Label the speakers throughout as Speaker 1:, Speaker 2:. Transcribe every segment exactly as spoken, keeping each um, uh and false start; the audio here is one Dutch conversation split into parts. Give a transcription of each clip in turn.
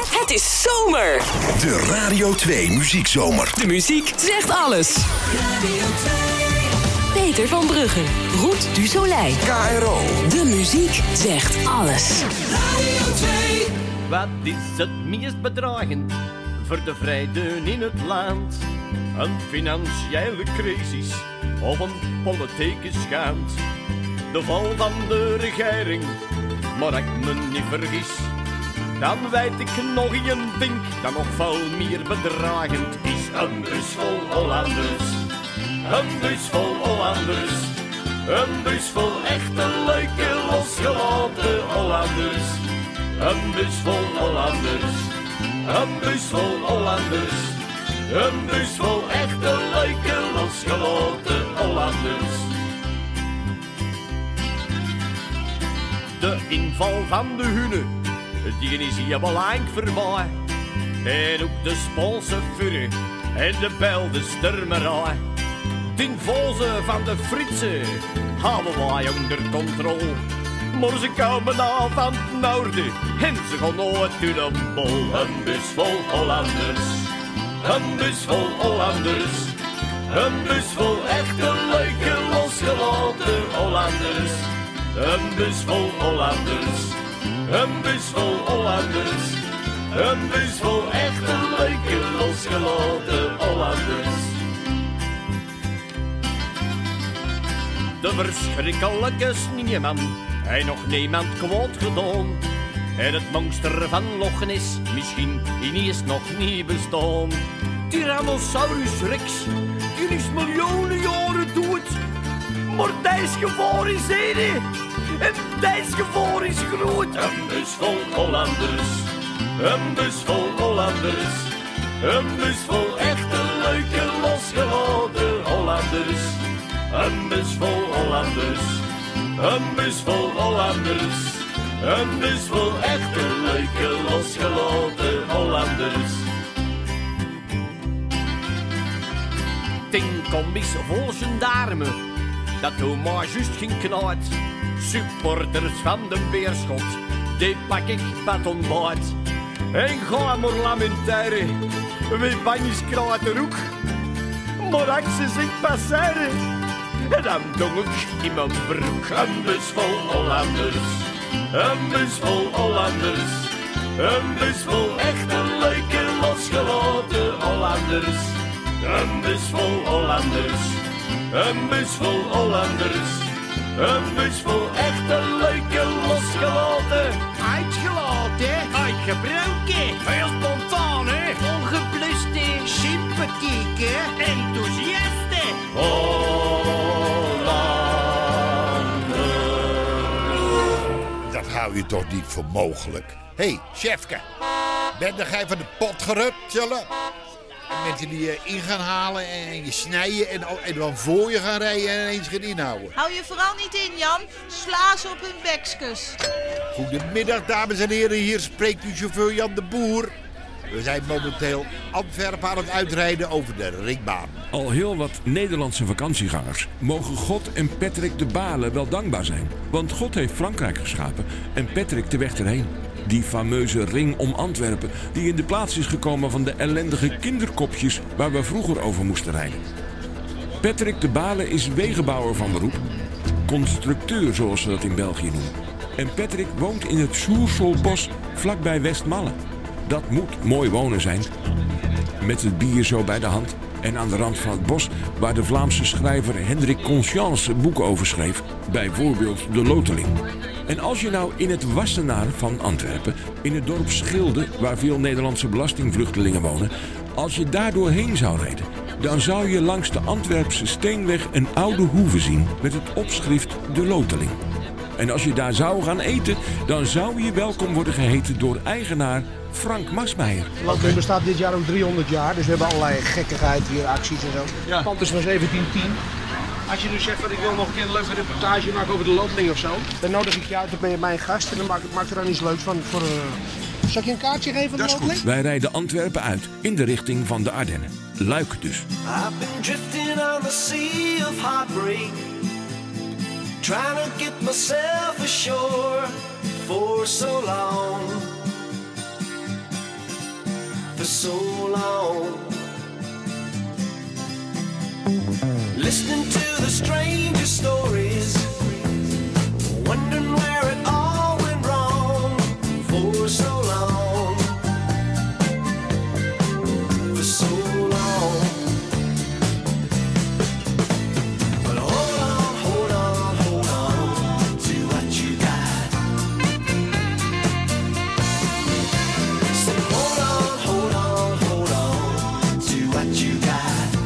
Speaker 1: Het is zomer.
Speaker 2: De Radio twee Muziekzomer.
Speaker 1: De muziek zegt alles. Radio twee. Peter van Bruggen, Roet du Soleil.
Speaker 2: K R O.
Speaker 1: De muziek zegt alles.
Speaker 3: Radio twee.
Speaker 4: Wat is het meest bedreigend voor de vrede in het land? Een financiële crisis of een politieke schand? De val van de regering, maar ik me niet vergis, dan weet ik nog een ding dat nog veel meer bedreigend is. Een bus vol Hollanders, een bus vol Hollanders, een bus vol echte leuke losgelaten Hollanders. Een bus vol Hollanders, een bus vol Hollanders, een bus vol echte leuke losgelaten Hollanders. De inval van de Hunnen, die is hier wel lang voorbij. En ook de Spaanse vuren en de Belde sturmerij. Ten voze van de Fritsen hebben wij onder controle. Maar ze komen daar van het noorden en ze gaan nooit to de bol. Een bus vol Hollanders, een bus vol Hollanders, een bus vol echte leuke losgelaten Hollanders. Een bus vol Hollanders, een bus vol Hollanders, een bus vol echte leuke losgelaten Hollanders. De verschrikkelijke sneeuwman, hij nog niemand kwaad gedaan. En het monster van Loch Ness misschien ineens nog niet bestaan. Tyrannosaurus Rex, die is miljoenen jaren dood. Maar deze gevaar is ene, en deze gevaar is groot. Een bus vol Hollanders, een bus vol Hollanders, een bus vol echte leuke losgelaten Hollanders. Een bus vol Hollanders, een bus vol Hollanders, een bus vol echte leuke losgelaten Hollanders. Tien combis vol gendarmen, dat doet maar juist geen knaat. Supporters van de Beerschot, die pak ik batonbaat. En ga maar lamenteren, wie bang is kraat er ook. Maar als ze zich passeren, en dan dong ik in mijn broek. Een bus vol Hollanders, een bus vol Hollanders, een bus vol echte leuke losgelaten Hollanders. Een bus vol Hollanders, een bus vol Hollanders, een bus vol echte leuke losgelaten.
Speaker 5: Uitgelaten, uitgebroken, heel spontaan, hè? Ongebluste, sympathieke, enthousiaste.
Speaker 6: Dat hou je toch niet voor mogelijk? Hé, hey, chefke, ben jij van de pot gerupt, zullen? En met je die uh, in gaan halen en je snijden en, en dan voor je gaan rijden en ineens gaan inhouden.
Speaker 7: Hou je vooral niet in, Jan. Sla ze op hun bekskes.
Speaker 6: Goedemiddag, dames en heren. Hier spreekt uw chauffeur Jan de Boer. We zijn momenteel Antwerpen aan het uitrijden over de ringbaan.
Speaker 8: Al heel wat Nederlandse vakantiegangers mogen God en Patrick de Bale wel dankbaar zijn. Want God heeft Frankrijk geschapen en Patrick de weg erheen. Die fameuze ring om Antwerpen die in de plaats is gekomen van de ellendige kinderkopjes waar we vroeger over moesten rijden. Patrick de Bale is wegenbouwer van beroep. Constructeur zoals ze dat in België noemen. En Patrick woont in het Soersolbos vlakbij Westmalle. Dat moet mooi wonen zijn. Met het bier zo bij de hand en aan de rand van het bos waar de Vlaamse schrijver Hendrik Conscience boeken over schreef. Bijvoorbeeld De Loteling. En als je nou in het Wassenaar van Antwerpen, in het dorp Schilde, waar veel Nederlandse belastingvluchtelingen wonen, als je daar doorheen zou rijden, dan zou je langs de Antwerpse Steenweg een oude hoeve zien met het opschrift De Loteling. En als je daar zou gaan eten, dan zou je welkom worden geheten door eigenaar Frank Masmeijer.
Speaker 9: De Loteling bestaat dit jaar ook driehonderd jaar, dus we hebben allerlei gekkigheid hier, acties en zo. Ja. Het pand is van zeventien tien. Als je nu zegt dat ik wil nog een keer een leuke reportage maken over de Loteling of zo, dan nodig ik je uit, dan ben je mijn gast en dan maak, maak er dan iets leuks van. Voor, uh... Zal ik je een kaartje geven?
Speaker 8: Dat is goed. Wij rijden Antwerpen uit in de richting van de Ardennen. Luik dus.
Speaker 3: I've been drifting on the sea of heartbreak, trying to get myself ashore for so long. so long. Listening to the strangest stories, wondering where it all went wrong for so long, for so long. But hold on, hold on, hold on to what you got. Say hold on, hold on, hold on to what you got.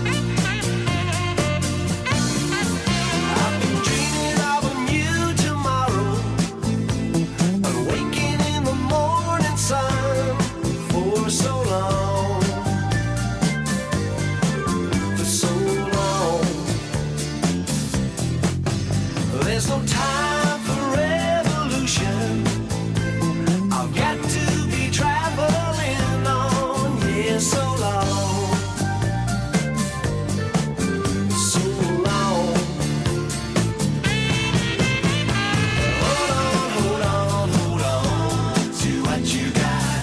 Speaker 3: There's no time for revolution. I've got to be traveling on, yeah, so long, so long. Hold on, hold on, hold on to what you got.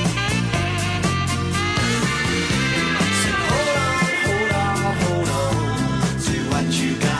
Speaker 3: So hold on, hold on, hold on to what you got.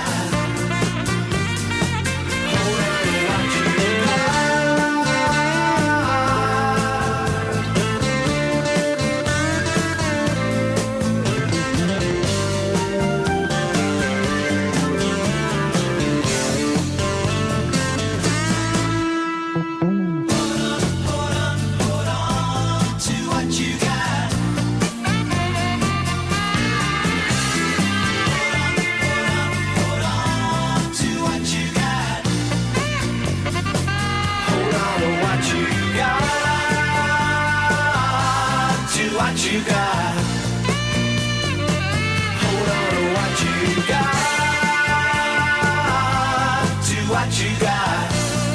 Speaker 3: You got. Hold on to what you got. To what you got.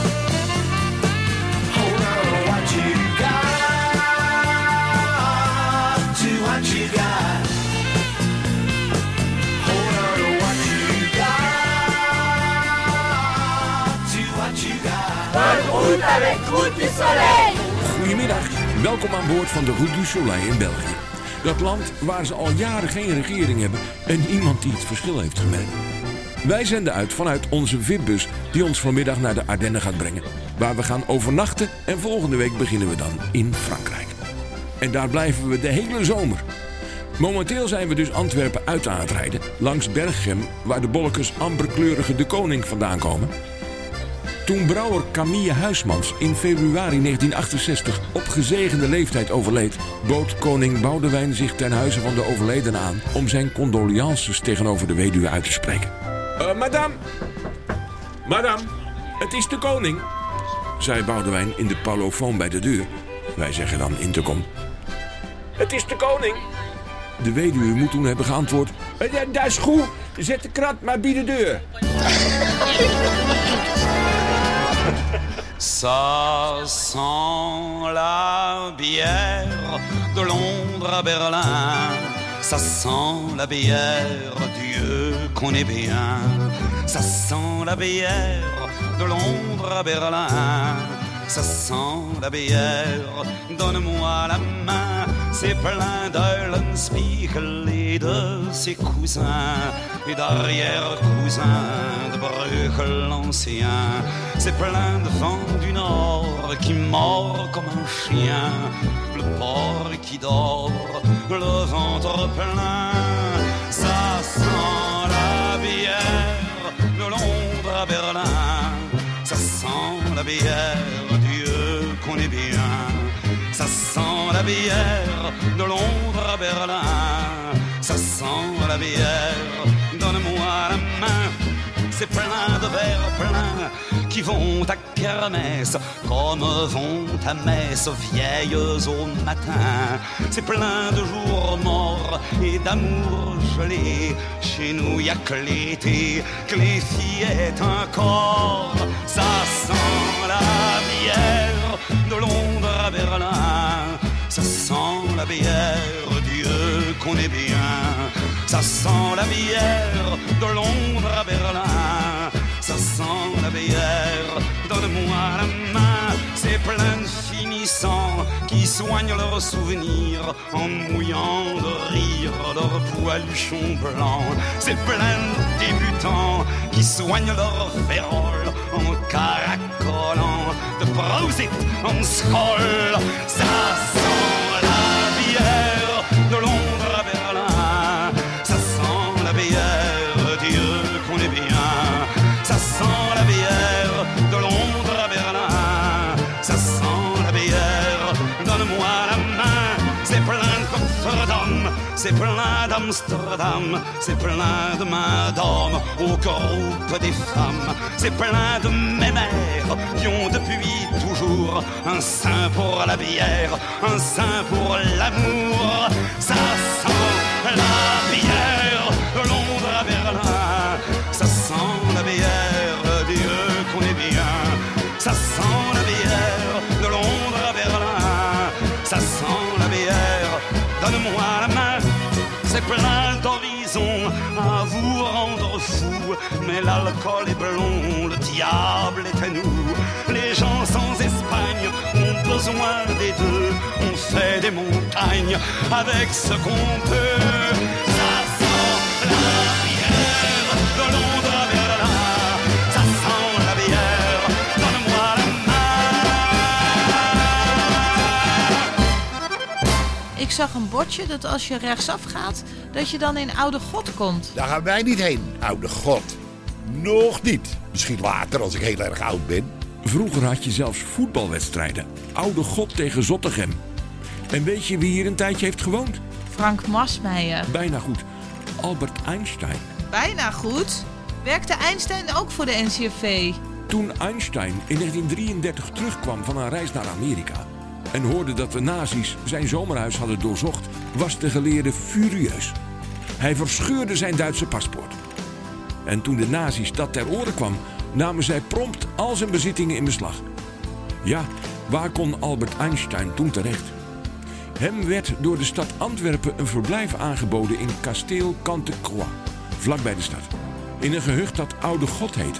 Speaker 3: Hold on to what you got. To what you got. Hold on to what you got. To what you got.
Speaker 1: Bonne route avec Route du Soleil.
Speaker 8: Goedemiddag, welkom aan boord van de Route du Soleil in België. Dat land waar ze al jaren geen regering hebben en iemand die het verschil heeft gemerkt. Wij zenden uit vanuit onze V I P-bus die ons vanmiddag naar de Ardennen gaat brengen. Waar we gaan overnachten en volgende week beginnen we dan in Frankrijk. En daar blijven we de hele zomer. Momenteel zijn we dus Antwerpen uit aan het rijden, langs Berchem, waar de bolletjes amberkleurige De Koning vandaan komen. Toen brouwer Camille Huismans in februari negentien achtenzestig op gezegende leeftijd overleed, bood koning Boudewijn zich ten huize van de overledene aan om zijn condolences tegenover de weduwe uit te spreken. Uh, madame, madame, het is de koning, zei Boudewijn in de parlofoon bij de deur. Wij zeggen dan intercom. Het is de koning. De weduwe moet toen hebben geantwoord. Uh, dat is goed, zet de krat maar bij de deur.
Speaker 10: Ça sent la bière de Londres à Berlin. Ça sent la bière, Dieu qu'on est bien. Ça sent la bière de Londres à Berlin. Ça sent la bière, donne-moi la main. C'est plein d'Eulenspiegel et de ses cousins et d'arrière-cousins de Bruegel l'ancien. C'est plein de vent du nord qui mord comme un chien, le porc qui dort, le ventre plein. Ça sent la bière de Londres à Berlin. Ça sent la bière, Dieu qu'on est bien. Ça sent la bière de Londres à Berlin. Ça sent la bière, donne-moi la main. C'est plein de verres pleins qui vont à kermesse comme vont à messe vieilles au matin. C'est plein de jours morts et d'amour gelé. Chez nous y a que l'été, que les fillettes encore. Ça sent la bière de Londres à Berlin. Ça sent la bière, Dieu qu'on est bien. Ça sent la bière de Londres à Berlin. Ça sent sent la bière. Donne-moi la main, ces pleins de finissants qui soignent leurs souvenirs en mouillant de rire leurs poiluchons blancs. Ces pleins de débutants qui soignent leur férole en caracolant de Prosit en scroll. Ça sent la bière de Londres à Berlin. Ça sent la bière, Dieu qu'on est bien. Ça sent la bière de Londres à Berlin. Ça sent la bière, donne-moi la main. C'est plein de coffres d'hommes, c'est plein d'Amsterdam, c'est plein de mains d'hommes au groupe des femmes. C'est plein de mes mères qui ont depuis toujours un sein pour la bière, un sein pour l'amour. Ça sent la bière de Londres à Berlin. Ça sent la bière, Dieu qu'on est bien. Ça sent la bière de Londres à Berlin. Ça sent la bière, donne-moi la main. C'est plein d'horizons à vous rendre fou. Mais l'alcool est blond, le diable est à nous. Les gens sans Espagne ont besoin des deux. On fait des montagnes avec ce qu'on peut. Ça sent la bière de Londres à Berlin. Ça sent la bière, donne-moi la main.
Speaker 7: Ik zag een bordje dat als je rechtsaf gaat, dat je dan in Oude God komt.
Speaker 6: Daar gaan wij niet heen, Oude God. Nog niet. Misschien later, als ik heel erg oud ben.
Speaker 8: Vroeger had je zelfs voetbalwedstrijden. Oude God tegen Zottegem. En weet je wie hier een tijdje heeft gewoond?
Speaker 7: Frank Masmeijer.
Speaker 8: Bijna goed. Albert Einstein.
Speaker 7: Bijna goed. Werkte Einstein ook voor de N C R V?
Speaker 8: Toen Einstein in negentien drieëndertig terugkwam van een reis naar Amerika en hoorde dat de nazi's zijn zomerhuis hadden doorzocht, was de geleerde furieus. Hij verscheurde zijn Duitse paspoort. En toen de nazi's dat ter oren kwam, namen zij prompt al zijn bezittingen in beslag. Ja, waar kon Albert Einstein toen terecht? Hem werd door de stad Antwerpen een verblijf aangeboden in kasteel Cantecroix, vlakbij de stad, in een gehucht dat Oude God heette.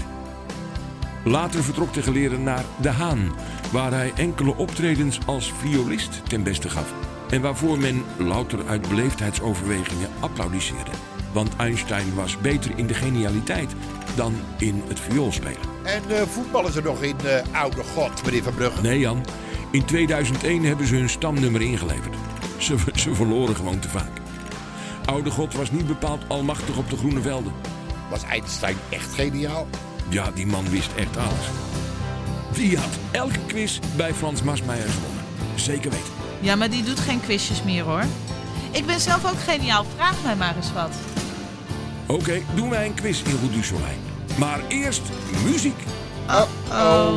Speaker 8: Later vertrok de geleerde naar De Haan, waar hij enkele optredens als violist ten beste gaf en waarvoor men louter uit beleefdheidsoverwegingen applaudisseerde. Want Einstein was beter in de genialiteit dan in het vioolspelen.
Speaker 6: En uh, voetballen ze nog in uh, Oude God, meneer Van Brugge?
Speaker 8: Nee, Jan. In tweeduizend één hebben ze hun stamnummer ingeleverd. Ze, ze verloren gewoon te vaak. Oude God was niet bepaald almachtig op de groene velden.
Speaker 6: Was Einstein echt geniaal?
Speaker 8: Ja, die man wist echt alles. Die had elke quiz bij Frans Masmeijer gewonnen. Zeker weten.
Speaker 7: Ja, maar die doet geen quizjes meer, hoor. Ik ben zelf ook geniaal. Vraag mij maar eens wat.
Speaker 8: Oké, okay, doen wij een quiz in Route du Soleil. Maar eerst muziek.
Speaker 7: Uh-oh.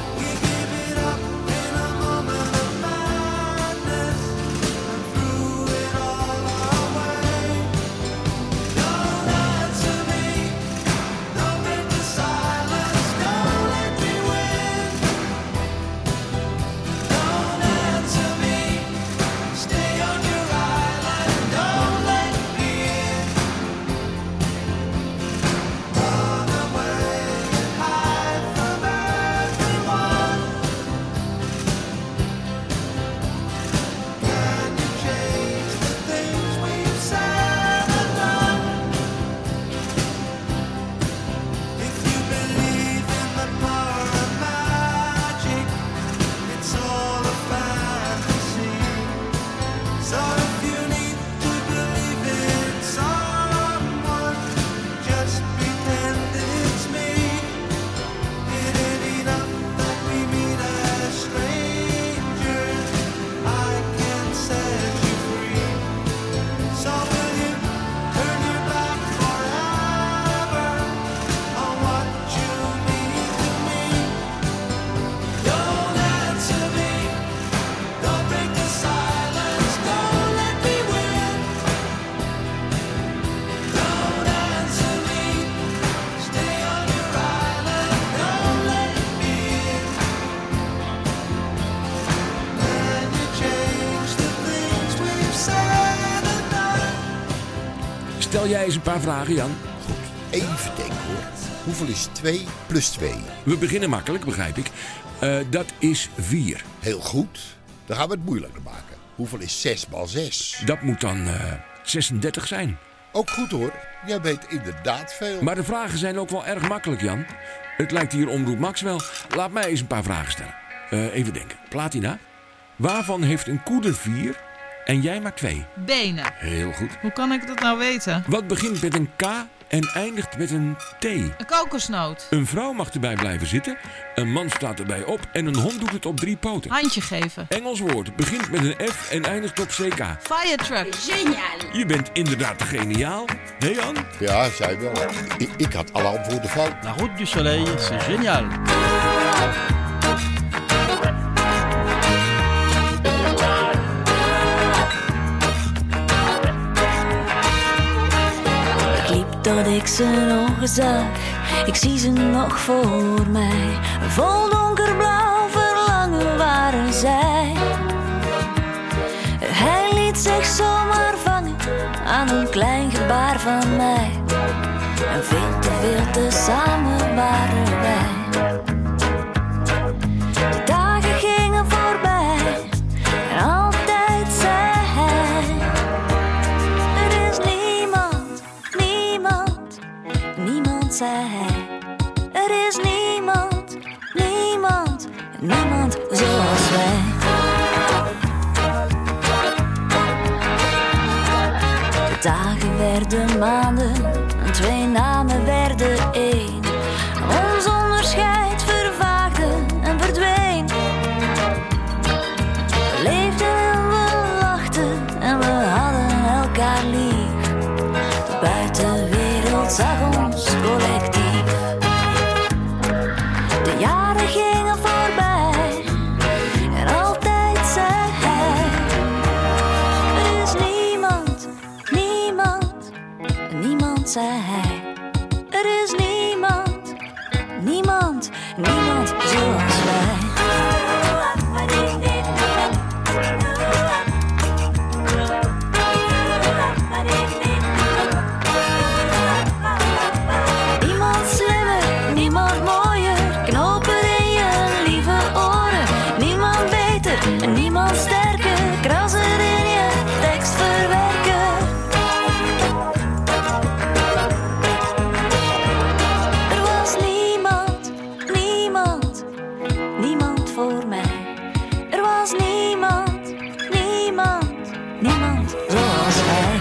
Speaker 3: Through
Speaker 8: Stel jij eens een paar vragen, Jan.
Speaker 6: Goed, even denken hoor. Hoeveel is twee plus twee?
Speaker 8: We beginnen makkelijk, begrijp ik. Uh, dat is vier.
Speaker 6: Heel goed. Dan gaan we het moeilijker maken. Hoeveel is zes maal zes?
Speaker 8: Dat moet dan uh, zesendertig zijn.
Speaker 6: Ook goed hoor. Jij weet inderdaad veel.
Speaker 8: Maar de vragen zijn ook wel erg makkelijk, Jan. Het lijkt hier Omroep Max wel. Laat mij eens een paar vragen stellen. Uh, even denken. Platina. Waarvan heeft een koe er vier en jij maar twee?
Speaker 7: Benen.
Speaker 8: Heel goed.
Speaker 7: Hoe kan ik dat nou weten?
Speaker 8: Wat begint met een K en eindigt met een T?
Speaker 7: Een kokosnoot.
Speaker 8: Een vrouw mag erbij blijven zitten. Een man staat erbij op en een hond doet het op drie poten.
Speaker 7: Handje geven.
Speaker 8: Engels woord. Begint met een F en eindigt op C K.
Speaker 7: Fire truck.
Speaker 11: Geniaal.
Speaker 8: Je bent inderdaad geniaal. Hé hey Jan?
Speaker 6: Ja, zij wel. Ik, ik had alle antwoorden fout.
Speaker 12: La route du soleil, c'est génial.
Speaker 11: Dat ik zijn ogen zag, ik zie ze nog voor mij. Vol donkerblauw verlangen waren zij. Hij liet zich zomaar vangen aan een klein gebaar van mij. En veel te veel tezamen waren wij. De dagen gingen voorbij en altijd zei hij: er is niemand, niemand, niemand zei hij. Er is niemand, niemand, niemand zoals wij. De dagen werden maanden en twee namen werden één. Ons onderscheid vervaagde en verdween. We leefden en we lachten en we hadden elkaar lief. De buitenwereld zag ons collectief. De jaren gingen voorbij en altijd zei hij: er is niemand, niemand, niemand zei hij. Er is niemand, niemand, niemand zoals wij. Niemand slimmer, niemand mooier, knopen in je lieve oren. Niemand beter en niemand sterker, krassen in je tekst verwerken. Er was niemand, niemand, niemand voor mij. Er was niemand, niemand, niemand zoals wij.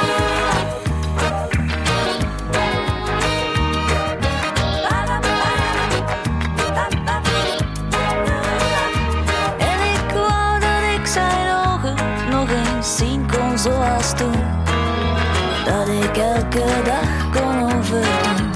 Speaker 11: En ik wou dat ik zijn ogen nog eens zien kon zoals toen. Dat ik elke dag kon overdoen.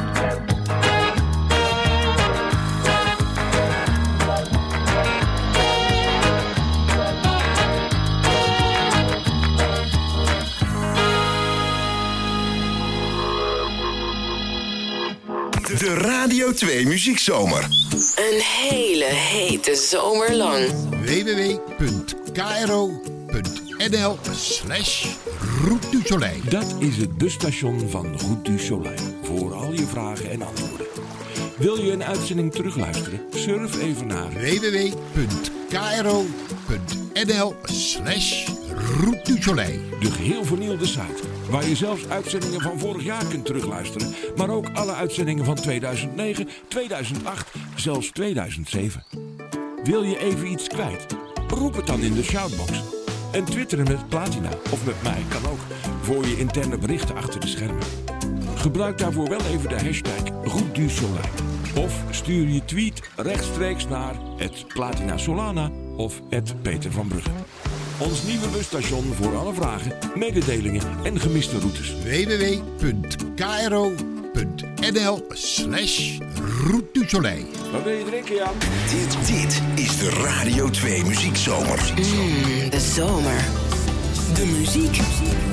Speaker 2: De Radio twee Muziekzomer.
Speaker 1: Een hele hete zomer lang.
Speaker 6: w w w punt k r o punt n l slash Route du Soleil.
Speaker 8: Dat is het busstation van Route du Soleil. Voor al je vragen en antwoorden. Wil je een uitzending terugluisteren? Surf even naar
Speaker 6: w w w punt k r o punt n l slash Route du Soleil.
Speaker 8: de geheel vernieuwde site. Waar je zelfs uitzendingen van vorig jaar kunt terugluisteren. Maar ook alle uitzendingen van tweeduizend negen, tweeduizend acht, zelfs tweeduizend zeven. Wil je even iets kwijt? Roep het dan in de shoutbox. En twitteren met Platina, of met mij, kan ook. Voor je interne berichten achter de schermen. Gebruik daarvoor wel even de hashtag Route du Soleil. Of stuur je tweet rechtstreeks naar het Platina Solana of het Peter van Brugge. Ons nieuwe busstation voor alle vragen, mededelingen en gemiste routes.
Speaker 6: w w w punt k r o punt n l slash Route du Soleil.
Speaker 8: Wat wil je drinken, Jan?
Speaker 2: Dit, dit is de Radio twee Muziekzomer.
Speaker 1: Mm, de zomer. De muziek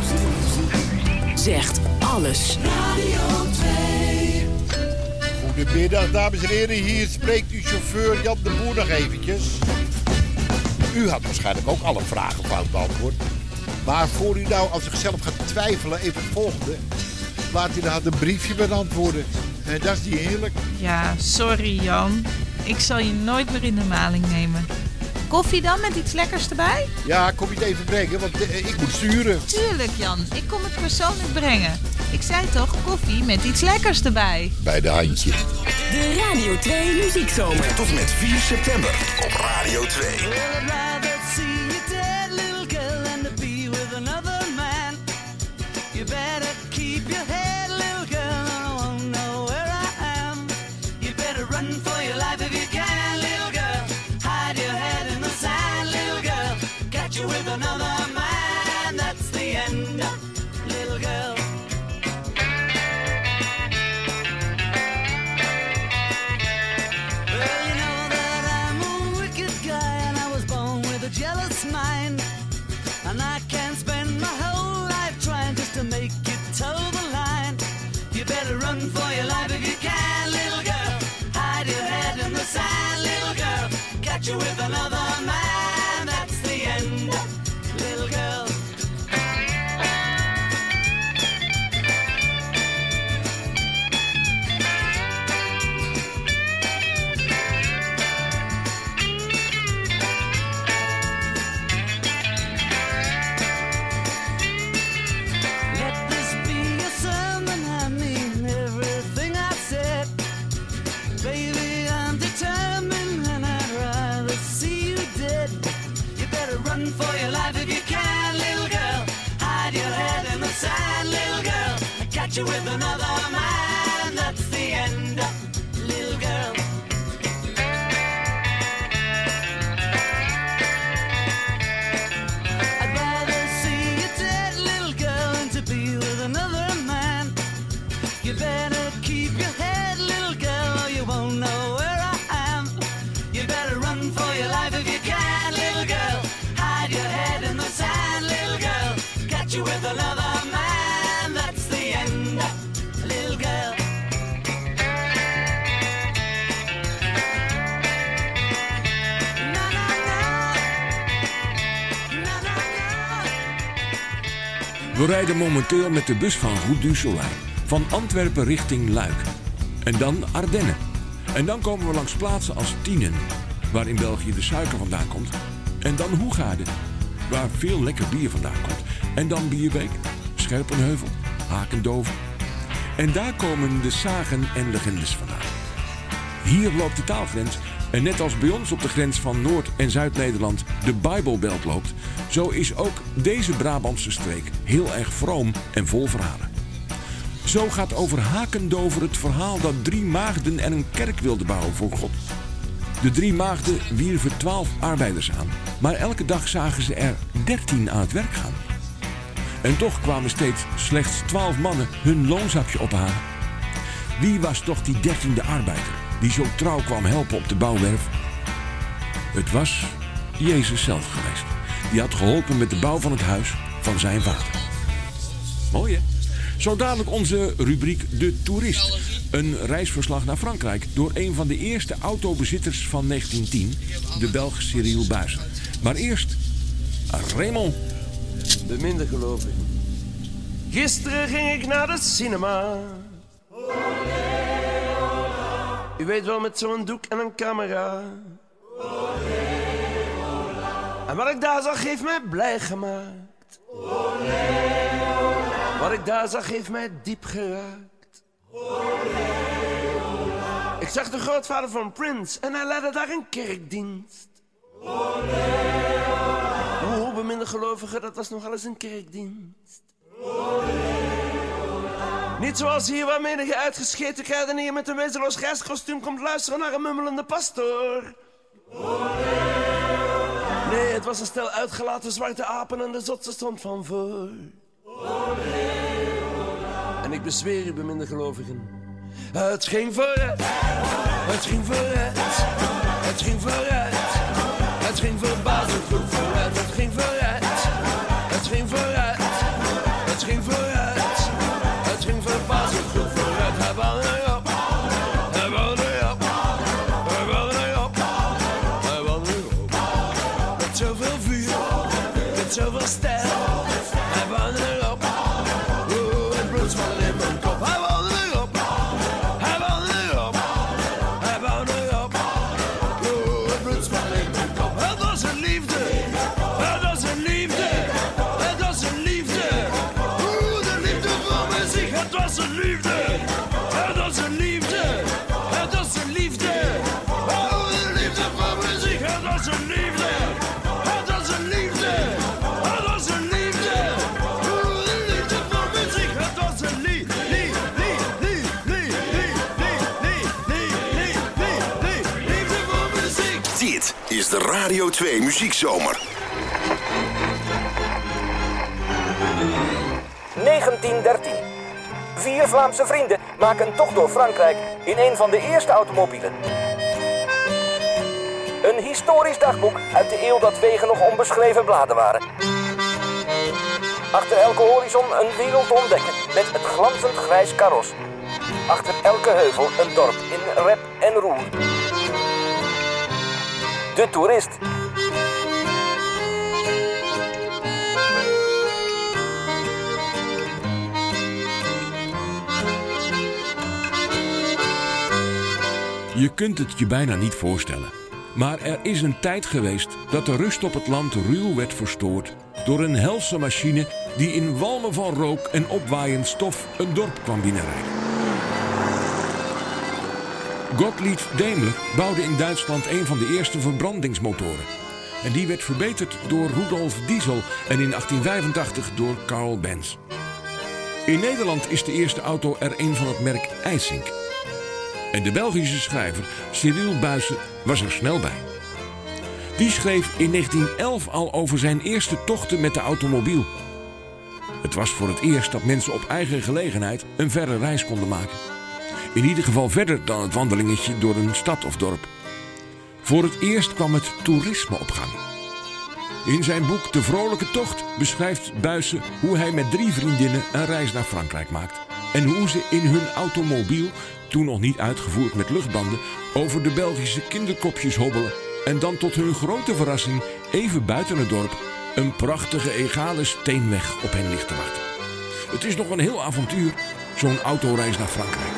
Speaker 1: zegt alles.
Speaker 6: Radio twee. Goedemiddag, dames en heren. Hier spreekt uw chauffeur Jan de Boer nog eventjes. U had waarschijnlijk ook alle vragen fout beantwoord. Maar voor u nou aan zichzelf gaat twijfelen, even het volgende. laat hij dan een briefje beantwoorden. En dat is niet eerlijk.
Speaker 7: Ja, sorry Jan. Ik zal je nooit meer in de maling nemen. Koffie dan met iets lekkers erbij?
Speaker 6: Ja, kom je het even brengen, want uh, ik moet sturen.
Speaker 7: Tuurlijk Jan, ik kom het persoonlijk brengen. Ik zei toch, koffie met iets lekkers erbij.
Speaker 6: Bij de handje.
Speaker 1: De Radio twee Muziekzomer.
Speaker 2: Tot en met vier september op Radio twee.
Speaker 3: With another man, that's the end, little girl. Well, you know that I'm a wicked guy, and I was born with a jealous mind, and I can't spend my whole life trying just to make it toe the line. You better run for your life if you can, little girl. Hide your head in the sand, little girl. Catch you with another man, that's the end, little girl. Let this be a sermon, I mean everything I said. Baby, I'm determined and I'd rather see you dead. You better run for your life if you can, little girl. Hide your head in the sand, little girl. I catch you with another man, that's the end, little girl. I'd rather see you dead, little girl, than to be with another man. You better keep your head, little girl, or you won't know where I am. You better run for your life if you can, little girl. Hide your head in the sand, little girl. Catch you with another man, that's the end, little girl. Na na na, na na na.
Speaker 8: We rijden momenteel met de bus van Route du Soleil. Van Antwerpen richting Luik. En dan Ardennen. En dan komen we langs plaatsen als Tienen, waar in België de suiker vandaan komt. En dan Hoegaarden, waar veel lekker bier vandaan komt. En dan Bierbeek, Scherpenheuvel, Hakendover. En daar komen de sagen en legendes vandaan. Hier loopt de taalgrens. En net als bij ons op de grens van Noord- en Zuid-Nederland de Bijbelbelt loopt, zo is ook deze Brabantse streek heel erg vroom en vol verhalen. Zo gaat over Hakendover het verhaal dat drie maagden er een kerk wilden bouwen voor God. De drie maagden wierven twaalf arbeiders aan, maar elke dag zagen ze er dertien aan het werk gaan. En toch kwamen steeds slechts twaalf mannen hun loonzakje ophalen. Wie was toch die dertiende arbeider die zo trouw kwam helpen op de bouwwerf? Het was Jezus zelf geweest. Die had geholpen met de bouw van het huis van zijn vader. Mooi hè? Zo dadelijk onze rubriek De Toerist. Een reisverslag naar Frankrijk door een van de eerste autobezitters van negentien tien, de Belg Cyril Buijsen. Maar eerst Raymond.
Speaker 13: Beminde gelovigen. Gisteren ging ik naar de cinema. U weet wel, met zo'n doek en een camera. En wat ik daar zag heeft mij blij gemaakt. Wat ik daar zag heeft mij diep geraakt. Ik zag de grootvader van Prince en hij leidde daar een kerkdienst. O, beminde gelovigen, dat was nogal eens een kerkdienst. Niet zoals hier waar menige uitgescheten kruidenier met een wezenloos grijs kostuum komt luisteren naar een mummelende pastoor. Nee, het was een stel uitgelaten zwarte apen en de zotse stond van voor. En ik bezweer u, beminde gelovigen, het ging vooruit, het ging vooruit, het ging vooruit, het ging verbazend goed vooruit, het ging vooruit, het ging vooruit, het ging vooruit, het ging verbazend goed vooruit. Hij wou erop, hij wou erop, hij wou erop, hij wou erop. Met zoveel vuur, met zoveel stijl, hij wou erop. Oh, het bloed zwallen in mijn
Speaker 2: is de Radio twee Muziekzomer.
Speaker 14: negentien dertien. Vier Vlaamse vrienden maken een tocht door Frankrijk in een van de eerste automobielen. Een historisch dagboek uit de eeuw dat wegen nog onbeschreven bladen waren. Achter elke horizon een wereld ontdekken met het glanzend grijs karos. Achter elke heuvel een dorp in rep en roer. De Toerist.
Speaker 8: Je kunt het je bijna niet voorstellen. Maar er is een tijd geweest dat de rust op het land ruw werd verstoord door een helse machine die in walmen van rook en opwaaiend stof een dorp kwam binnenrijden. Gottlieb Daimler bouwde in Duitsland een van de eerste verbrandingsmotoren. En die werd verbeterd door Rudolf Diesel en in achttien vijfentachtig door Carl Benz. In Nederland is de eerste auto er een van het merk IJsink. En de Belgische schrijver Cyril Buijsen was er snel bij. Die schreef in negentien elf al over zijn eerste tochten met de automobiel. Het was voor het eerst dat mensen op eigen gelegenheid een verre reis konden maken. In ieder geval verder dan het wandelingetje door een stad of dorp. Voor het eerst kwam het toerisme op gang. In zijn boek De Vrolijke Tocht beschrijft Buijsen hoe hij met drie vriendinnen een reis naar Frankrijk maakt. En hoe ze in hun automobiel, toen nog niet uitgevoerd met luchtbanden, over de Belgische kinderkopjes hobbelen. En dan tot hun grote verrassing, even buiten het dorp, een prachtige egale steenweg op hen ligt te wachten. Het is nog een heel avontuur, zo'n autoreis naar Frankrijk.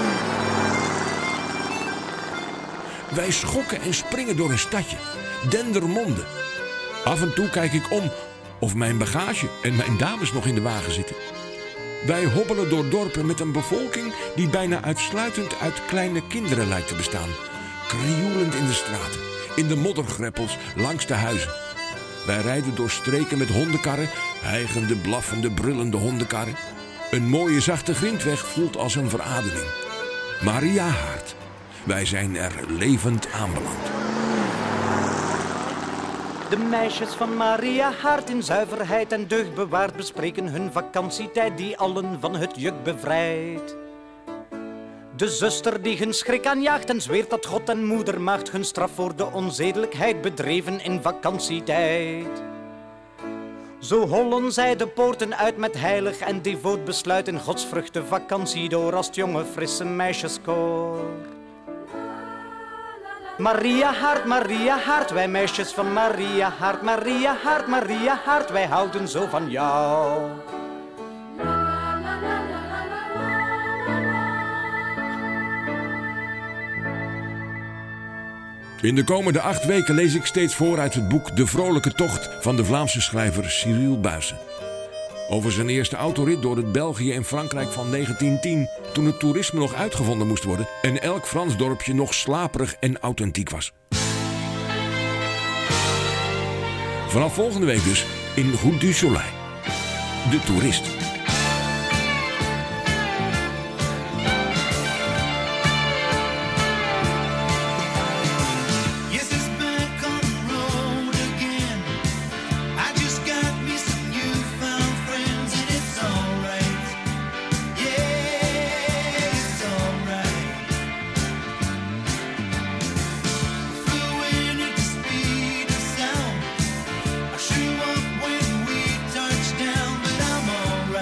Speaker 8: Wij schokken en springen door een stadje, Dendermonde. Af en toe kijk ik om of mijn bagage en mijn dames nog in de wagen zitten. Wij hobbelen door dorpen met een bevolking die bijna uitsluitend uit kleine kinderen lijkt te bestaan. Krioelend in de straten, in de moddergreppels, langs de huizen. Wij rijden door streken met hondenkarren, hijgende, blaffende, brullende hondenkarren. Een mooie zachte grindweg voelt als een verademing. Maria Haart. Wij zijn er levend aanbeland.
Speaker 15: De meisjes van Maria Haart in zuiverheid en deugd bewaard bespreken hun vakantietijd die allen van het juk bevrijdt. De zuster die hun schrik aanjaagt en zweert dat God en moeder maagd hun straf voor de onzedelijkheid bedreven in vakantietijd. Zo hollen zij de poorten uit met heilig en devoot besluit in godsvrucht de vakantie door als het jonge frisse meisjeskoor. Maria Haart, Maria Haart, wij meisjes van Maria Haart, Maria Haart, Maria Haart, wij houden zo van jou.
Speaker 8: In de komende acht weken lees ik steeds voor uit het boek De Vrolijke Tocht van de Vlaamse schrijver Cyril Buijsen. Over zijn eerste autorit door het België en Frankrijk van negentien tien, toen het toerisme nog uitgevonden moest worden en elk Frans dorpje nog slaperig en authentiek was. Vanaf volgende week dus in Route du Soleil. De Toerist.
Speaker 16: Down, but I'm alright.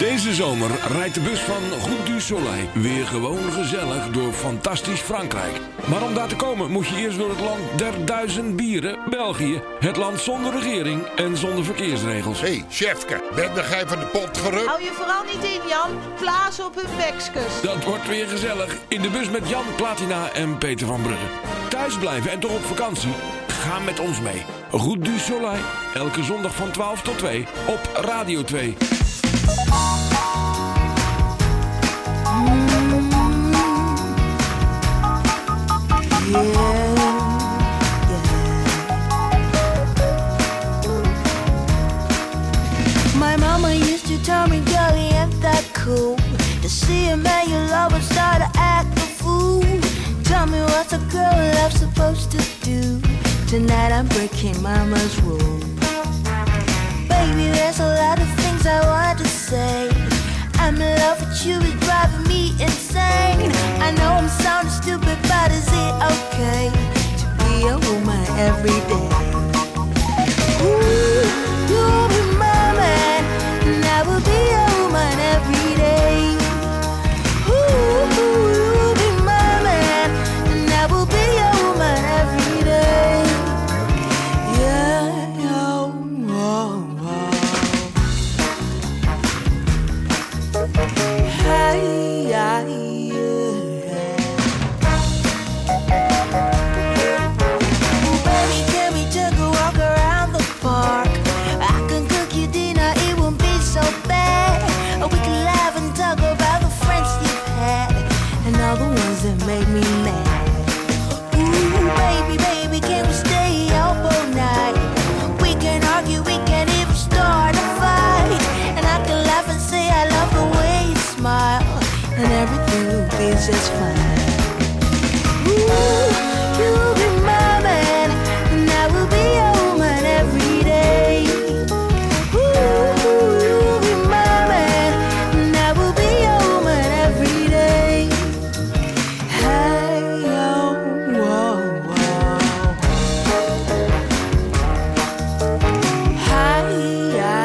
Speaker 8: Deze zomer rijdt de bus van Route du Soleil weer gewoon gezellig door fantastisch Frankrijk. Maar om daar te komen moet je eerst door het land der duizend bieren, België. Het land zonder regering en zonder verkeersregels.
Speaker 6: Hé, hey, chefke, ben jij van de pot gerukt?
Speaker 7: Hou je vooral niet in, Jan. Blazen op hun bekskes.
Speaker 8: Dat wordt weer gezellig in de bus met Jan Platina en Peter van Brugge. Thuis blijven en toch op vakantie? Ga met ons mee. Route du Soleil, elke zondag van twaalf tot twee op Radio twee.
Speaker 11: Yeah, yeah. My mama used to tell me, girl, you ain't that cool. To see a man you love and start to act a fool. Tell me what's a girl love supposed to do. Tonight I'm breaking mama's rule. Baby, there's a lot of things I want to say. I'm in love with you, it's driving me insane. I know I'm sounding stupid, but is it okay to be a woman every day? Ooh, you'll be my man, and I will be a woman every day. Ooh, you'll be my man, and I will be a woman every day. Yeah, oh, oh, oh. Hey, yeah, yeah. Ooh, baby, can we take a walk around the park? I can cook you dinner, it won't be so bad. Or we can laugh and talk about the friends you've had and all the ones that made me mad. Ooh, baby, baby, can we stay up all night? We can argue, we can even start a fight. And I can laugh and say I love the way you smile, and everything will be just fine. Ooh, you'll be my man, and I will be a woman every day. Ooh, you'll be my man, and I will be a woman every day. Hey, oh, whoa, whoa. Hi, yeah,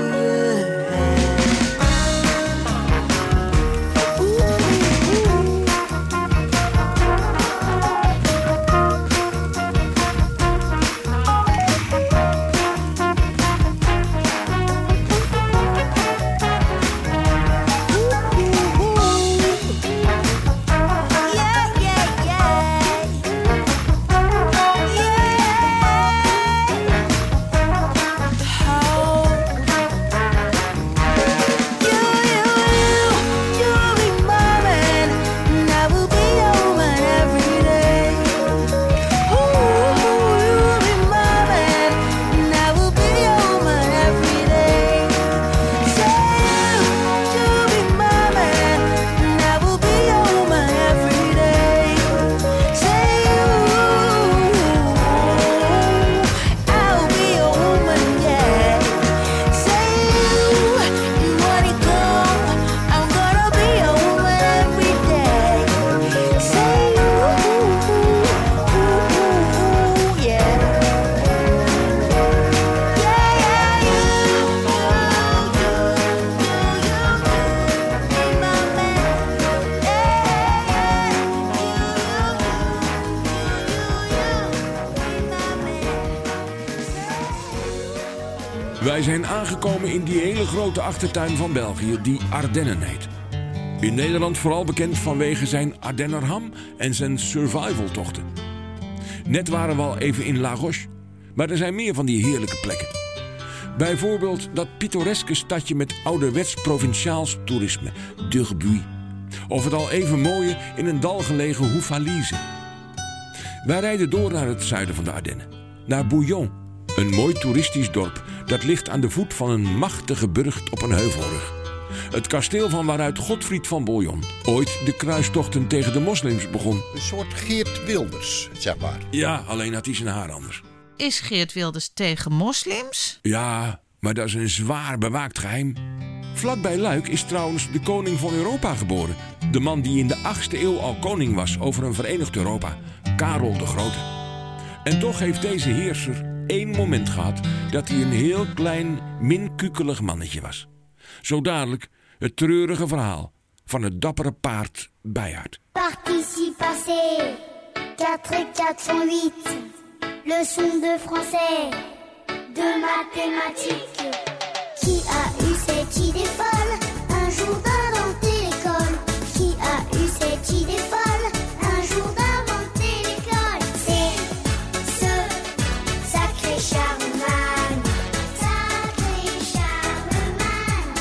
Speaker 8: Wij zijn aangekomen in die hele grote achtertuin van België die Ardennen heet. In Nederland vooral bekend vanwege zijn Ardennerham en zijn survivaltochten. Net waren we al even in La Roche, maar er zijn meer van die heerlijke plekken. Bijvoorbeeld dat pittoreske stadje met ouderwets provinciaals toerisme, Durbuy. Of het al even mooie in een dal gelegen Houffalize. Wij rijden door naar het zuiden van de Ardennen, naar Bouillon, een mooi toeristisch dorp dat ligt aan de voet van een machtige burcht op een heuvelrug. Het kasteel van waaruit Godfried van Bouillon ooit de kruistochten tegen de moslims begon.
Speaker 6: Een soort Geert Wilders, zeg maar.
Speaker 8: Ja, alleen had hij zijn haar anders.
Speaker 7: Is Geert Wilders tegen moslims?
Speaker 8: Ja, maar dat is een zwaar bewaakt geheim. Vlakbij Luik is trouwens de koning van Europa geboren. De man die in de achtste eeuw al koning was over een verenigd Europa. Karel de Grote. En toch heeft deze heerser één moment gehad dat hij een heel klein, minkukelig mannetje was. Zo dadelijk Het treurige verhaal van het dappere paard Bijaard.
Speaker 16: Participe passé, quatre quatre font huit. Leçon de français, de mathématiques. Qui a eu cette idée folle, un jour d'inventer l'école? Qui a eu cette idée folle, un jour d'inventer l'école? C'est ce sacré Charlemagne, sacré Charlemagne.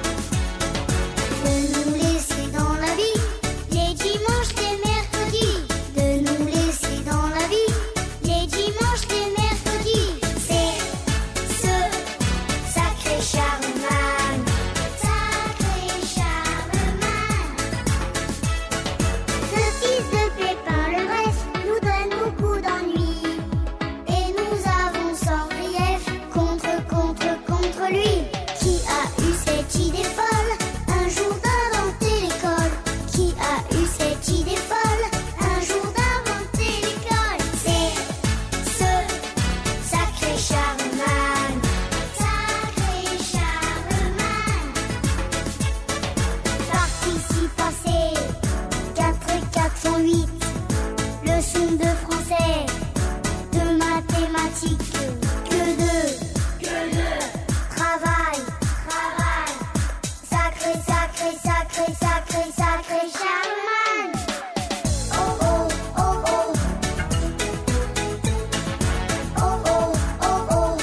Speaker 16: De nous laisser dans la vie les dimanches, les mercredis. De nous laisser dans la vie les dimanches, les mercredis. C'est ce sacré Charlemagne, sacré Charlemagne. Ce fils de Pépin le Bref nous donne beaucoup d'ennuis. Et nous avons sans grief contre, contre, contre lui. Qui a eu cette idée folle, un jour d'inventer l'école? Qui a eu cette idée folle, un jour d'inventer l'école? C'est ce sacré Charlemagne, sacré Charlemagne. Participe passé, quatre quatre font huit. Leçon de français, de mathématiques. Que de, que de travail, travail. Sacré, sacré, sacré, sacré, sacré Charlemagne. Oh oh, oh oh. Oh oh, oh oh.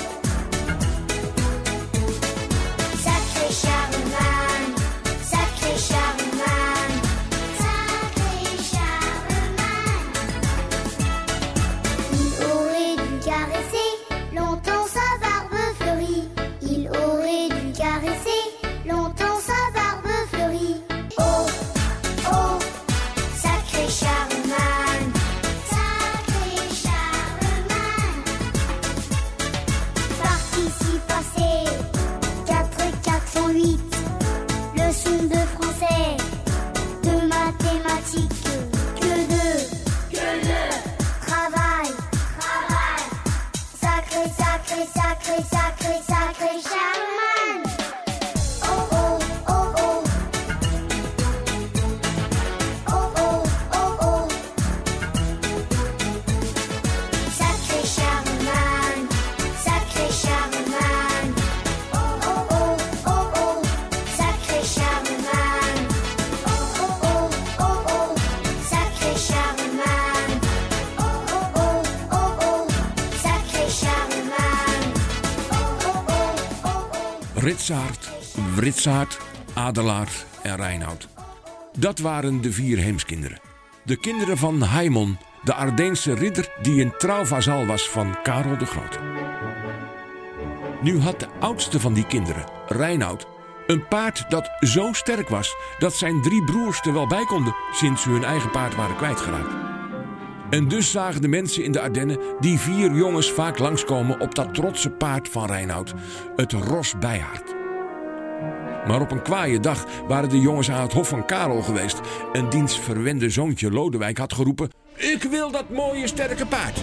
Speaker 16: Sacré Charlemagne, sacré Charlemagne, sacré Charlemagne. Il aurait dû caresser longtemps sa barbe fleurie. Il aurait dû caresser longtemps sa barbe fleurie. Oh, oh, sacré Charlemagne, sacré Charlemagne. Participe passé, quatre quatre font huit. Leçon de français, de mathématiques. Que de, que de travail, travail. Sacré, sacré, sacré, sacré, sacré Charlemagne. Oh oh, oh oh. Oh oh, oh oh. Sacré Charlemagne, sacré Charlemagne. Oh oh oh, oh oh. Sacré Charlemagne. Oh oh oh, oh oh. Sacré Charlemagne. Oh oh oh, oh oh. Sacré Charlemagne. Oh oh oh, oh oh.
Speaker 8: Ritsaard, Writsaard, Adelaard en Reinoud. Dat waren de vier Heemskinderen. De kinderen van Haimon, de Ardeense ridder die een trouw vazal was van Karel de Grote. Nu had de oudste van die kinderen, Reinoud, een paard dat zo sterk was dat zijn drie broers er wel bij konden sinds ze hun eigen paard waren kwijtgeraakt. En dus zagen de mensen in de Ardennen die vier jongens vaak langskomen op dat trotse paard van Reinoud, het ros Bijaard. Maar op een kwaaie dag waren de jongens aan het hof van Karel geweest en diens verwende zoontje Lodewijk had geroepen: "Ik wil dat mooie sterke paard."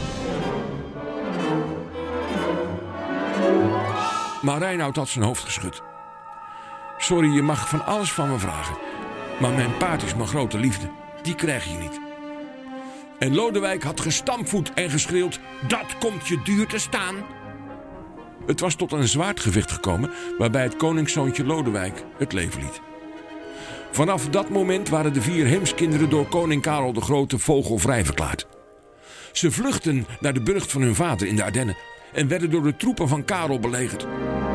Speaker 8: Maar Reinoud had zijn hoofd geschud. "Sorry, je mag van alles van me vragen, maar mijn paard is mijn grote liefde. Die krijg je niet." En Lodewijk had gestampvoet en geschreeuwd: "Dat komt je duur te staan." Het was tot een zwaardgevecht gekomen waarbij het koningszoontje Lodewijk het leven liet. Vanaf dat moment waren de vier Heemskinderen door koning Karel de Grote vogelvrij verklaard. Ze vluchtten naar de burcht van hun vader in de Ardennen en werden door de troepen van Karel belegerd.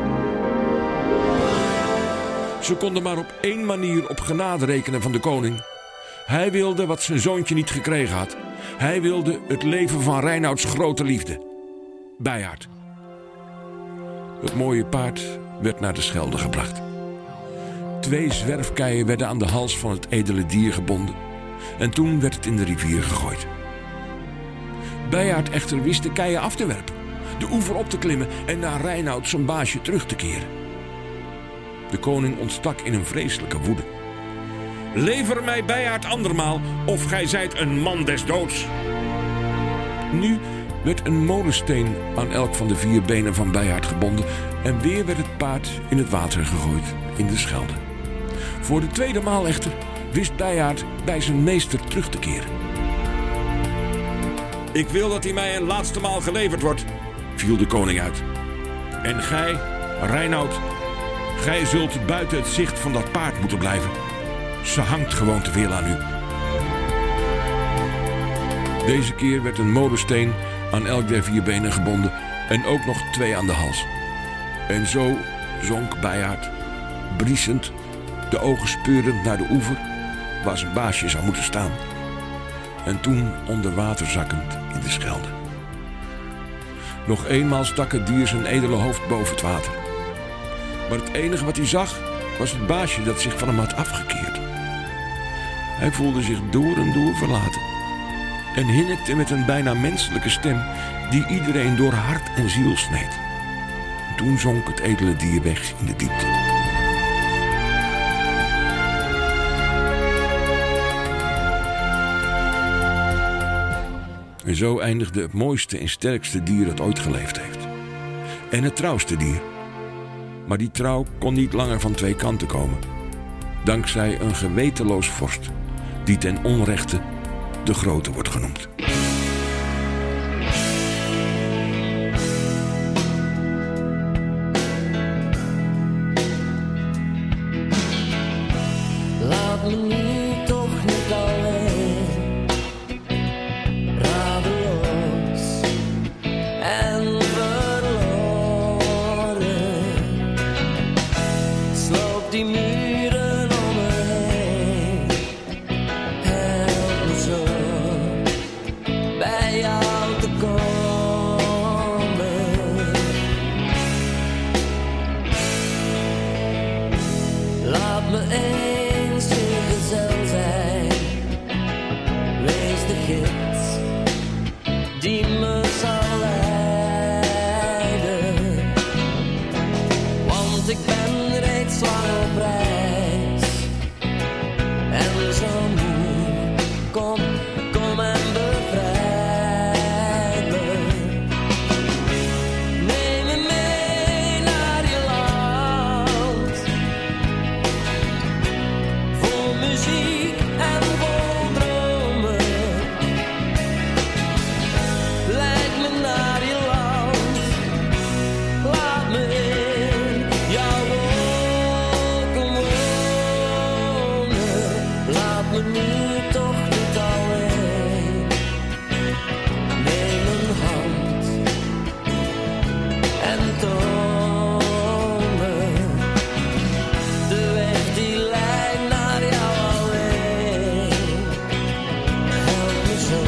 Speaker 8: Ze konden maar op één manier op genade rekenen van de koning. Hij wilde wat zijn zoontje niet gekregen had. Hij wilde het leven van Reinouds grote liefde, Bijaard. Het mooie paard werd naar de Schelde gebracht. Twee zwerfkeien werden aan de hals van het edele dier gebonden en toen werd het in de rivier gegooid. Bijaard echter wist de keien af te werpen, de oever op te klimmen en naar Reinoud zijn baasje terug te keren. De koning ontstak in een vreselijke woede. "Lever mij Bijaard andermaal, of gij zijt een man des doods." Nu werd een molensteen aan elk van de vier benen van Bijaard gebonden en weer werd het paard in het water gegooid in de Schelde. Voor de tweede maal echter wist Bijaard bij zijn meester terug te keren. Ik wil dat hij mij een laatste maal geleverd wordt, viel de koning uit. En gij, Reinoud, gij zult buiten het zicht van dat paard moeten blijven. Ze hangt gewoon te veel aan u. Deze keer werd een molensteen aan elk der vier benen gebonden en ook nog twee aan de hals. En zo zonk Bijaard, briesend, de ogen speurend naar de oever waar zijn baasje zou moeten staan. En toen onder water zakkend in de Schelde. Nog eenmaal stak het dier zijn edele hoofd boven het water. Maar het enige wat hij zag was het baasje dat zich van hem had afgekeerd. Hij voelde zich door en door verlaten en hinnikte met een bijna menselijke stem die iedereen door hart en ziel sneed. Toen zonk het edele dier weg in de diepte. En zo eindigde het mooiste en sterkste dier dat ooit geleefd heeft. En het trouwste dier. Maar die trouw kon niet langer van twee kanten komen. Dankzij een gewetenloos vorst, die ten onrechte de Grote wordt genoemd.
Speaker 17: Laat me nu toch niet alleen, radeloos en verloren. Sloop die muren om me heen, help me zo bij jou te komen. Laat me eens je gezel zijn, wees de gids die me zal leiden. Want ik ben reeds lang op reis en zo moe. Kom, kom en bevrijd me. Neem me mee naar je land, vol muziek en vol dromen. Leid me naar je land, laat me in jouw wolken wonen. Laat me nu toch niet alleen, neem mijn hand en toon me de weg die leidt naar jou alleen. Help me zo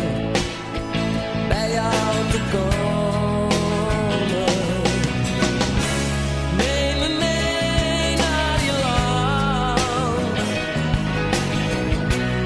Speaker 17: bij jou te komen. Neem me mee naar je land,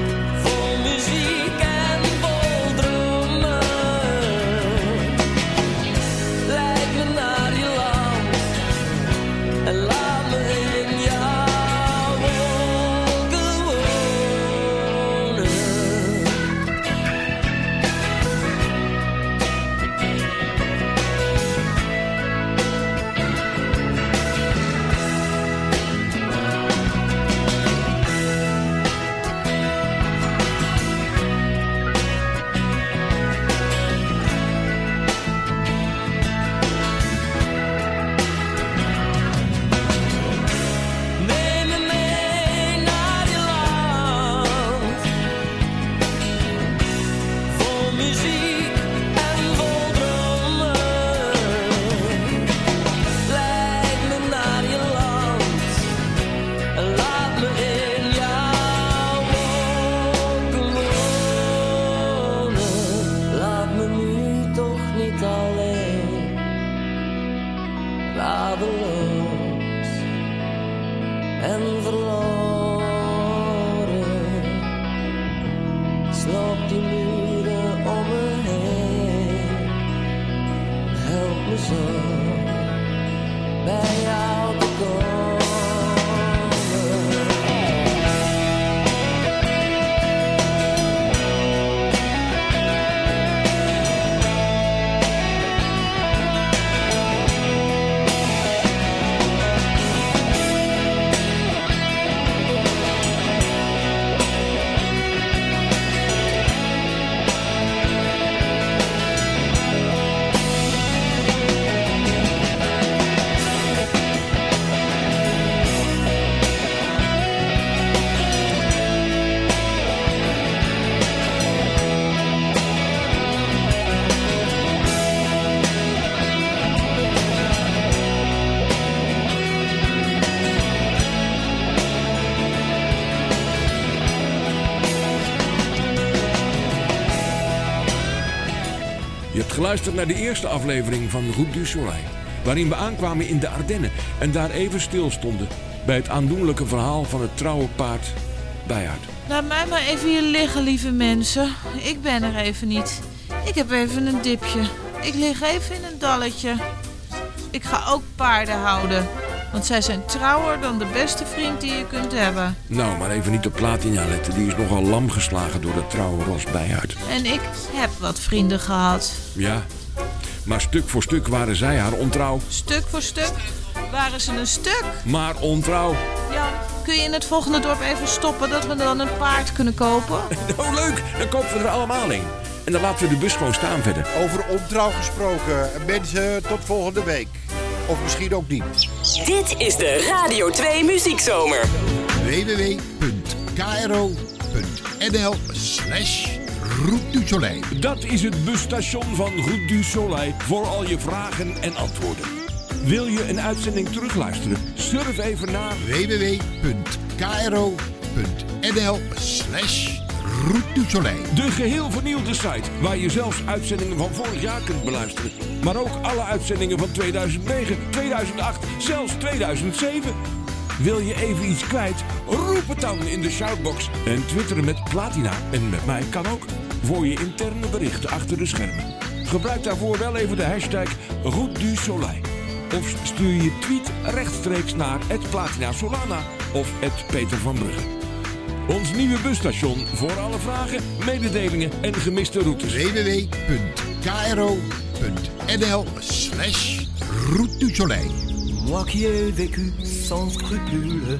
Speaker 8: hebt geluisterd naar de eerste aflevering van Route du Soleil, waarin we aankwamen in de Ardennen en daar even stilstonden bij het aandoenlijke verhaal van het trouwe paard Bijaard.
Speaker 7: Laat mij maar even hier liggen, lieve mensen. Ik ben er even niet. Ik heb even een dipje. Ik lig even in een dalletje. Ik ga ook paarden houden. Want zij zijn trouwer dan de beste vriend die je kunt hebben.
Speaker 8: Nou, maar even niet op Platina letten. Die is nogal lam geslagen door dat trouwe ros Bijaard.
Speaker 7: En ik heb wat vrienden gehad.
Speaker 8: Ja, maar stuk voor stuk waren zij haar ontrouw.
Speaker 7: Stuk voor stuk waren ze een stuk.
Speaker 8: Maar ontrouw.
Speaker 7: Jan, kun je in het volgende dorp even stoppen dat we dan een paard kunnen kopen?
Speaker 8: Oh, leuk. Dan kopen we er allemaal een. En dan laten we de bus gewoon staan verder.
Speaker 6: Over ontrouw gesproken. Mensen, tot volgende week. Of misschien ook niet.
Speaker 1: Dit is de Radio twee Muziekzomer.
Speaker 6: w w w punt k r o punt n l slash Route du Soleil.
Speaker 8: Dat is het busstation van Route du Soleil voor al je vragen en antwoorden. Wil je een uitzending terugluisteren? Surf even naar
Speaker 6: w w w punt k r o punt n l slash Route du Soleil.
Speaker 8: De geheel vernieuwde site waar je zelfs uitzendingen van vorig jaar kunt beluisteren. Maar ook alle uitzendingen van tweeduizend negen, tweeduizend acht, zelfs tweeduizend zeven. Wil je even iets kwijt? Roep het dan in de shoutbox. En twitteren met Platina en met mij kan ook. Voor je interne berichten achter de schermen. Gebruik daarvoor wel even de hashtag Route du Soleil. Of stuur je tweet rechtstreeks naar at Platina Solana of at Peter van Brugge. Ons nieuwe busstation voor alle vragen, mededelingen en gemiste routes.
Speaker 6: w w w punt k r o punt n l slash Route du Soleil.
Speaker 18: Moi qui ai vécu sans scrupule,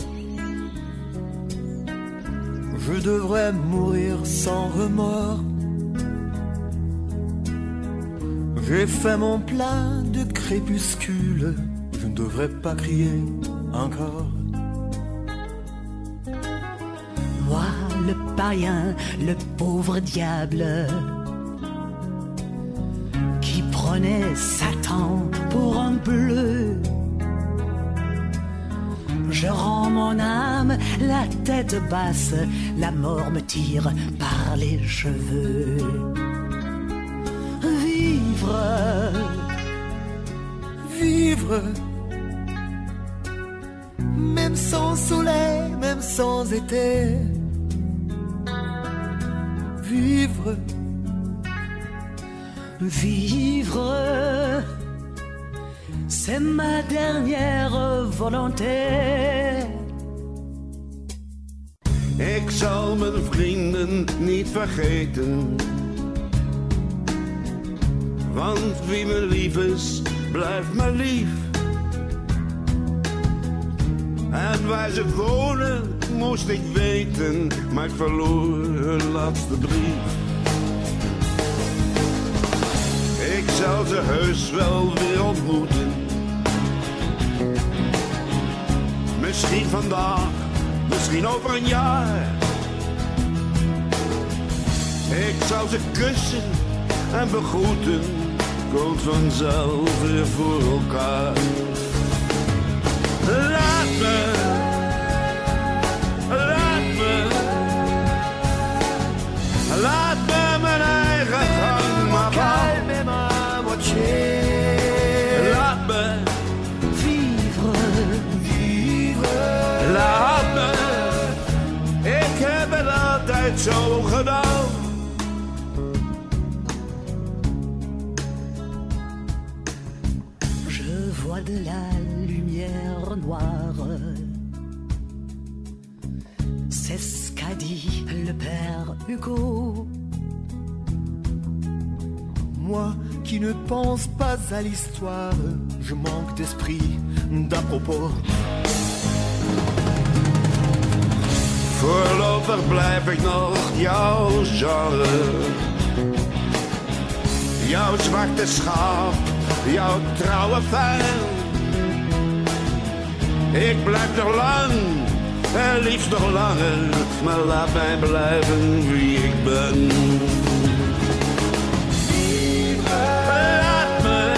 Speaker 18: je devrais mourir sans remords. J'ai fait mon plein de crépuscule, je ne devrais pas crier encore.
Speaker 19: Moi, le païen, le pauvre diable, qui prenait Satan pour un bleu. Je rends mon âme la tête basse, la mort me tire par les cheveux. Vivre,
Speaker 18: vivre, même sans soleil, même sans été. Vivre,
Speaker 19: vivre, c'est ma dernière volonté.
Speaker 5: Ik zal mijn vrienden niet vergeten. Want wie me lief is, blijft me lief. En waar ze wonen, moest ik weten, maar ik verloor hun laatste brief. Ik zal ze heus wel weer ontmoeten. Misschien vandaag, misschien over een jaar. Ik zal ze kussen en begroeten, komt vanzelf weer voor elkaar. Laat me, laat me, laat me mijn eigen gang maar gaan. Laat me
Speaker 18: vivre, vivre.
Speaker 5: Laat me, ik heb het altijd zo gedaan.
Speaker 19: Je vois de la lumière noire. C'est ce qu'a dit le père Hugo.
Speaker 18: Moi qui ne pense pas à l'histoire, je manque d'esprit d'à propos.
Speaker 5: Voorlopig blijf ik nog jouw genre. Jouw zwarte schaap, jouw trouwe fan. Ik blijf nog lang, en liefst nog langer, maar laat mij blijven wie ik ben. Laat me,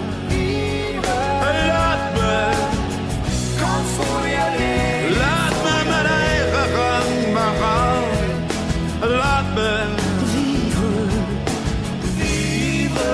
Speaker 5: laat me,
Speaker 18: quand faut y aller.
Speaker 5: Laat me mijn eigen gang maar gaan. Laat me
Speaker 18: vivre, vivre.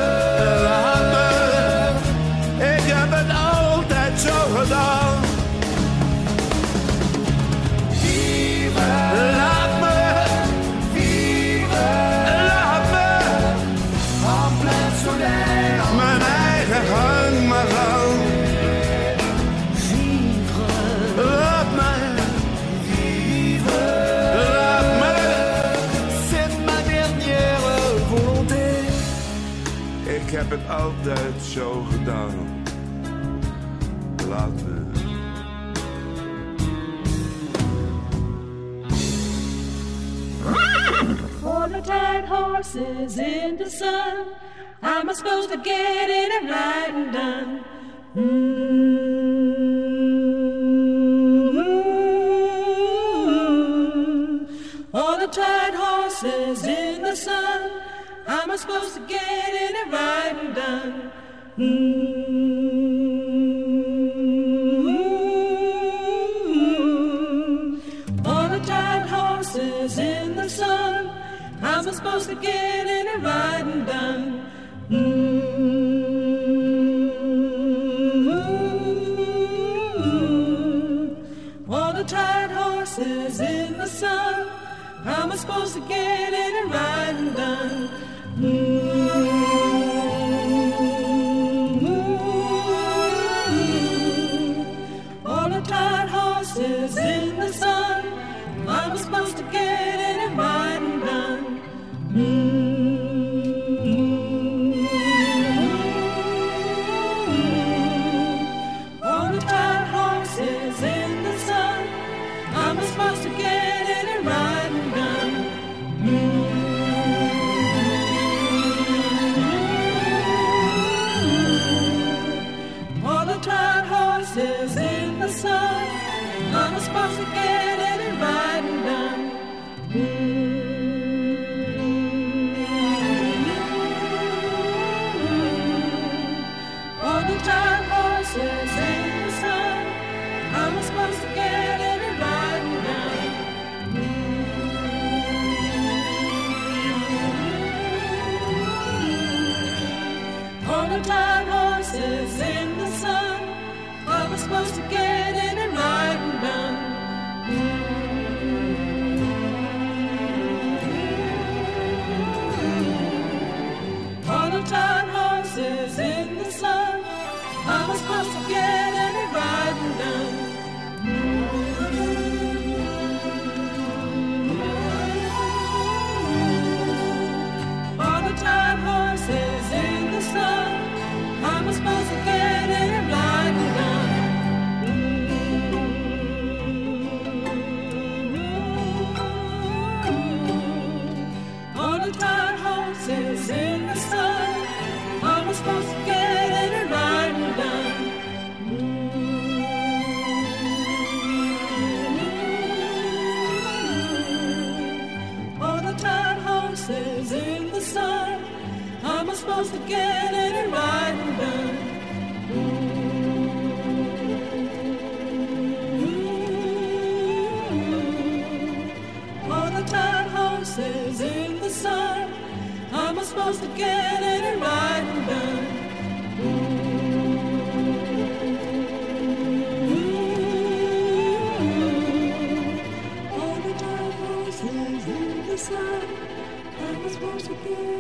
Speaker 5: het altijd zo gedaan. Laat me.
Speaker 20: For the tired horses in the sun, how am I supposed to get in and ride and done? Mm-hmm. All the tired horses in the sun, how am I supposed to get in and ride and done? Mm-hmm. All the tired horses in the sun, how am I supposed to get in and ride and done? Mm-hmm. All the tired horses in the sun, how am I supposed to get in and ride and done? Mm-hmm. All the tired horses in the sun, how am I supposed to get in and ride and done? Mm-hmm. All the tired horses in the sun, how am I supposed to get in and ride and done? Mm-hmm. All the tired horses in the sun, how am I supposed to get in and ride and done? All the tired horses in the sun, how am I supposed to get in and ride and done? All the tired horses in the sun, how am I supposed to get in and ride and done? All the tired horses in the sun, how am I supposed to get in and ride and done? All the tired horses in the sun, how am I supposed to get in and ride and done? All the tired horses in the sun, how am I supposed to get in and ride and done? All the tired horses in the sun, how am I supposed to get in and ride and done? All the tired horses in the sun, how am I supposed to get in and ride and done? All the tired horses in the sun, how am I supposed to get